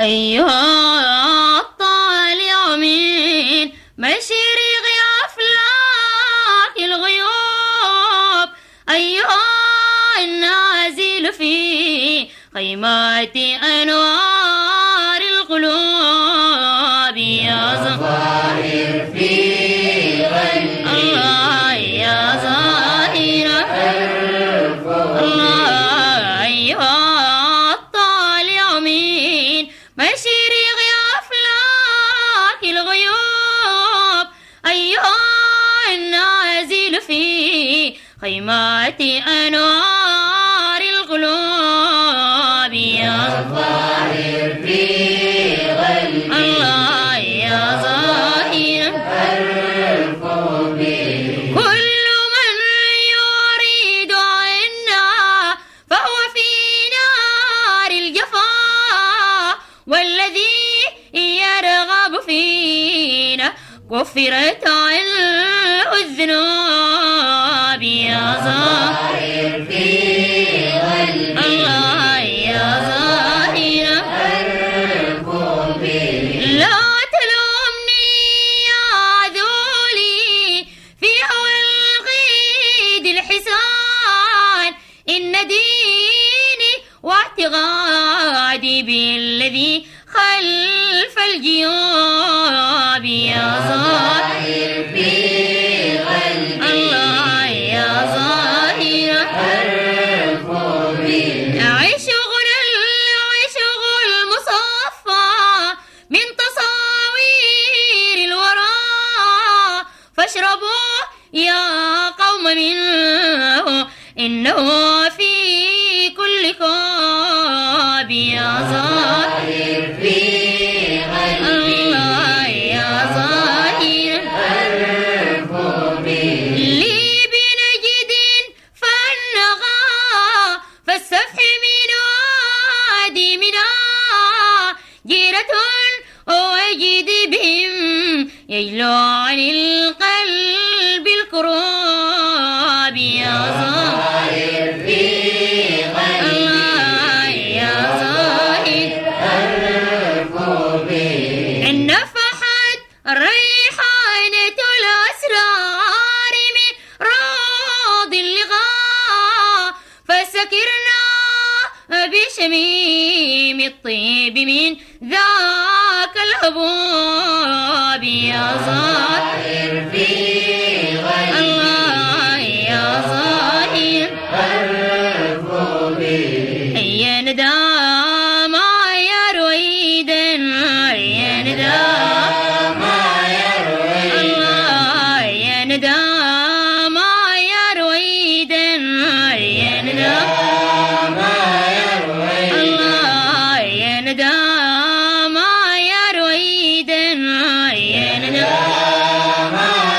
أيها الطالع من مشرق أفلاك الغيوب، أيها النازل في خيمات أنوار القلوب، يا ظاهر في الله يا ظاهر الله، أيها الطالع من مشرق أفلاك الغيوب، أيها النازل في خيمات أنوار القلوب، يا ظاهر في الله يا ظاهر كل من يريد عنا فهو في نار الجفا، والذي يرغب فينا كفرت عنه الذنوب، يا ظاهر في الله يا ظاهر لا تلومني يا ذولي في أول القيد الحسان، إن ديني واعتقادي بالذي خلف الجيوب، يا ظاهر في الله يا ظاهر عشق المصفى من تصاوير الورى، فاشربوا يا قوم منه إنه في كل كوب، يا ظاهر في الله يا ظاهر لي بنجد فالنغى فالسفح من وادي منى، جيرة وجد بهم يجلو عن القلب الكروب، يا ظاهر في الله يا ظاهر إن نفحت ريحانة الأسرار من روض اللقاء، فسكرنا بشميم الطيب من ذاك الهبوب، يا ظاهر في الله يا ظاهر يا ندام يا رويدا يا ندام الله يا ندام يا رويدا يا ندام الله يا ندام يا رويدا يا ندام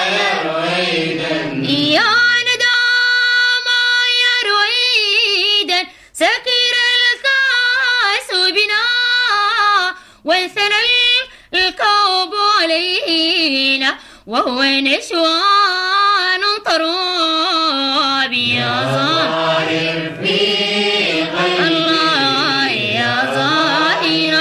يا ندام يا رويدا سكر الكاس بنا وانثنى الكوب علينا وهو نشوان طروب، يا ظاهر في الله يا ظاهر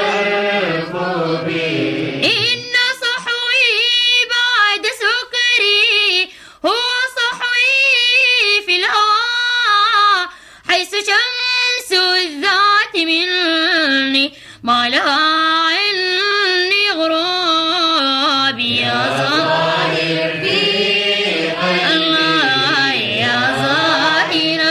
إن صحوي بعد سكري هو صحوي في الهوى، حيث شمس الذات مني ما لها عني غروب، يا ظاهر في الله يا ظاهر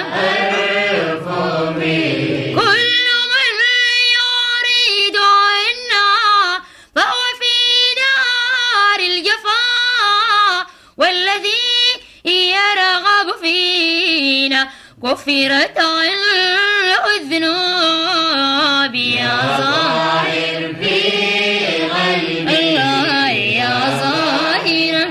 كل من يريد عنا فهو في نار الجفا، والذي يرغب فينا كفرت عنه الذنوب، يا ظاهر في الله يا ظاهر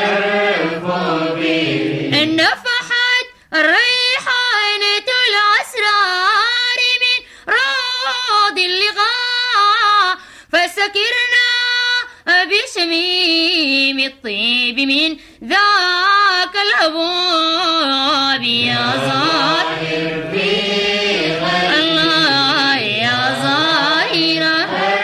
إن نفحت ريحانة الأسرار من روض اللقاء، فسكرنا بشميم الطيب من ذاك الهبوب، يا ظاهر في الله يا ظاهر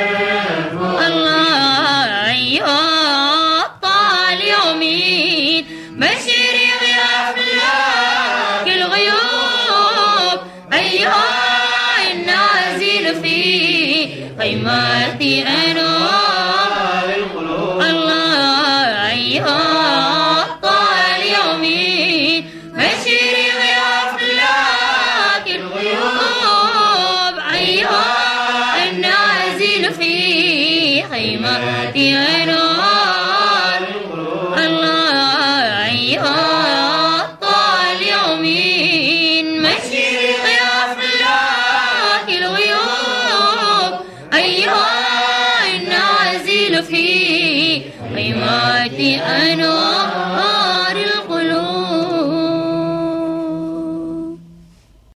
خيمات أنوار القلوب. الله أيها الطال يومي مشرق يا أفلاك الغيوب. أيها النازل في خيمات أنوار القلوب. الله أيها الطال يومي مشرق يا أفلاك الغيوب. أيها النازل في خيمات أنوار